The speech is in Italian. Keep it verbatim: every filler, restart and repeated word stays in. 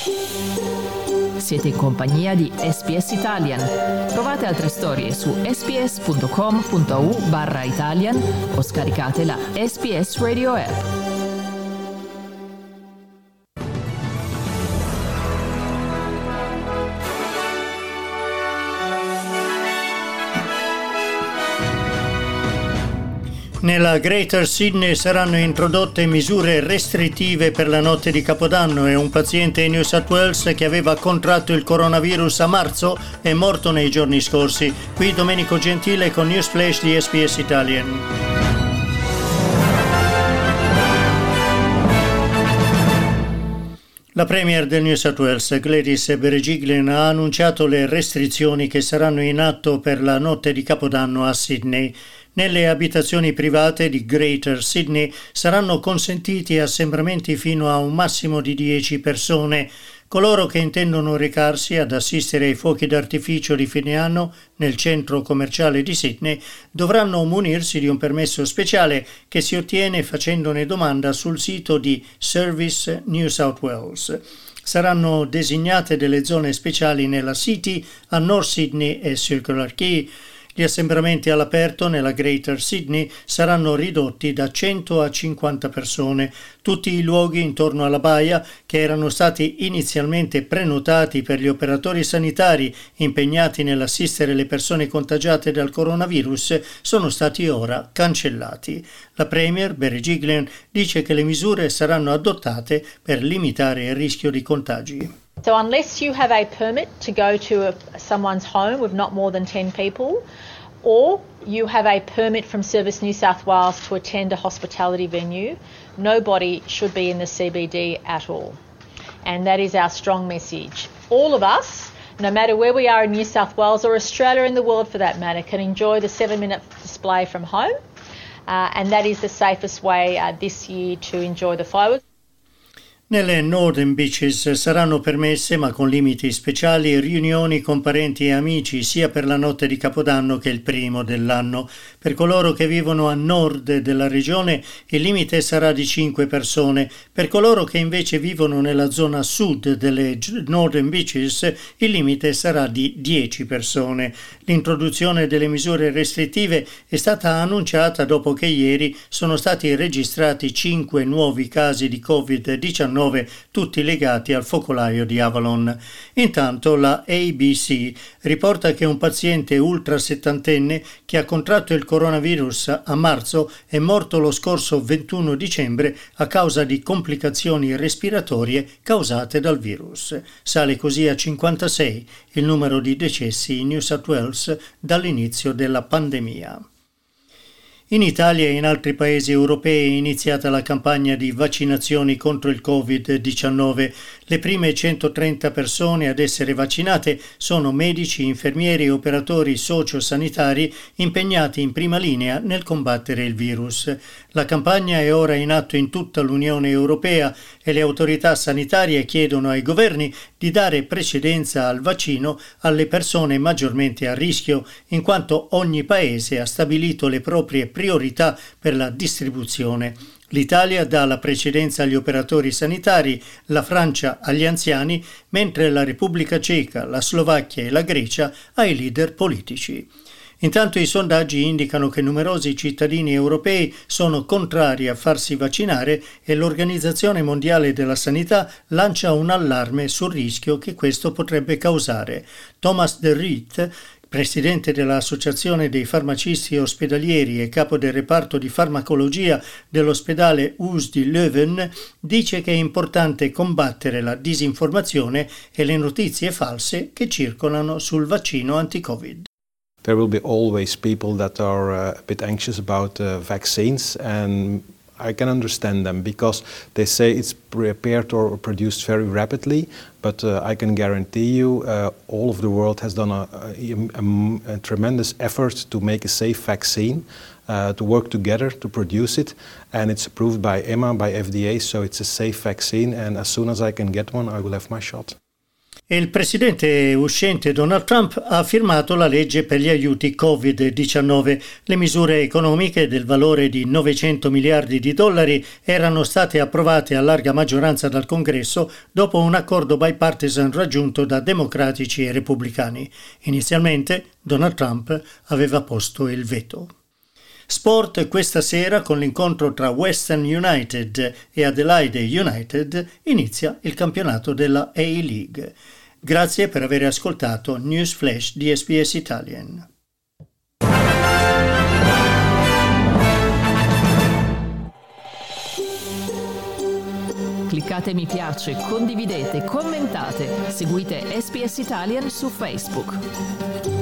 Siete in compagnia di S B S Italian. Trovate altre storie su sbs.com.au barra Italian o scaricate la S B S Radio app. Nella Greater Sydney saranno introdotte misure restrittive per la notte di Capodanno e un paziente in New South Wales che aveva contratto il coronavirus a marzo è morto nei giorni scorsi. Qui Domenico Gentile con News Flash di S B S Italian. La Premier del New South Wales, Gladys Berejiklian, ha annunciato le restrizioni che saranno in atto per la notte di Capodanno a Sydney. Nelle abitazioni private di Greater Sydney saranno consentiti assembramenti fino a un massimo di dieci persone. Coloro che intendono recarsi ad assistere ai fuochi d'artificio di fine anno nel centro commerciale di Sydney dovranno munirsi di un permesso speciale che si ottiene facendone domanda sul sito di Service New South Wales. Saranno designate delle zone speciali nella City, a North Sydney e Circular Quay. Gli assembramenti all'aperto nella Greater Sydney saranno ridotti da cento a cinquanta persone. Tutti i luoghi intorno alla baia, che erano stati inizialmente prenotati per gli operatori sanitari impegnati nell'assistere le persone contagiate dal coronavirus, sono stati ora cancellati. La Premier, Berejiklian, dice che le misure saranno adottate per limitare il rischio di contagi. So unless you have a permit to go to a, someone's home with not more than ten people, or you have a permit from Service New South Wales to attend a hospitality venue, nobody should be in the C B D at all. And that is our strong message. All of us, no matter where we are in New South Wales or Australia, in the world for that matter, can enjoy the seven-minute display from home. Uh, and that is the safest way uh, this year to enjoy the fireworks. Nelle Northern Beaches saranno permesse, ma con limiti speciali, riunioni con parenti e amici sia per la notte di Capodanno che il primo dell'anno. Per coloro che vivono a nord della regione il limite sarà di cinque persone. Per coloro che invece vivono nella zona sud delle Northern Beaches il limite sarà di dieci persone. L'introduzione delle misure restrittive è stata annunciata dopo che ieri sono stati registrati cinque nuovi casi di covid diciannove, tutti legati al focolaio di Avalon. Intanto la A B C riporta che un paziente ultra settantenne che ha contratto il coronavirus a marzo è morto lo scorso ventuno dicembre a causa di complicazioni respiratorie causate dal virus. Sale così a cinquantasei il numero di decessi in New South Wales dall'inizio della pandemia. In Italia e in altri paesi europei è iniziata la campagna di vaccinazioni contro il covid diciannove. Le prime centotrenta persone ad essere vaccinate sono medici, infermieri e operatori sociosanitari impegnati in prima linea nel combattere il virus. La campagna è ora in atto in tutta l'Unione Europea e le autorità sanitarie chiedono ai governi di dare precedenza al vaccino alle persone maggiormente a rischio, in quanto ogni paese ha stabilito le proprie priorità per la distribuzione. L'Italia dà la precedenza agli operatori sanitari, la Francia agli anziani, mentre la Repubblica Ceca, la Slovacchia e la Grecia ai leader politici. Intanto i sondaggi indicano che numerosi cittadini europei sono contrari a farsi vaccinare e l'Organizzazione Mondiale della Sanità lancia un allarme sul rischio che questo potrebbe causare. Thomas de Riet, presidente dell'Associazione dei farmacisti ospedalieri e capo del reparto di farmacologia dell'ospedale U S di Leuven, dice che è importante combattere la disinformazione e le notizie false che circolano sul vaccino anti-Covid. There will be always people that are uh, a bit anxious about uh, vaccines, and I can understand them because they say it's prepared or produced very rapidly, but uh, I can guarantee you uh, all of the world has done a, a, a, a tremendous effort to make a safe vaccine, uh, to work together to produce it, and it's approved by E M A, by F D A, so it's a safe vaccine, and as soon as I can get one, I will have my shot. E il presidente uscente Donald Trump ha firmato la legge per gli aiuti covid diciannove. Le misure economiche del valore di novecento miliardi di dollari erano state approvate a larga maggioranza dal Congresso dopo un accordo bipartisan raggiunto da democratici e repubblicani. Inizialmente Donald Trump aveva posto il veto. Sport questa sera con l'incontro tra Western United e Adelaide United inizia il campionato della A-League. Grazie per aver ascoltato News Flash di S B S Italian. Cliccate mi piace, condividete, commentate, seguite S B S Italian su Facebook.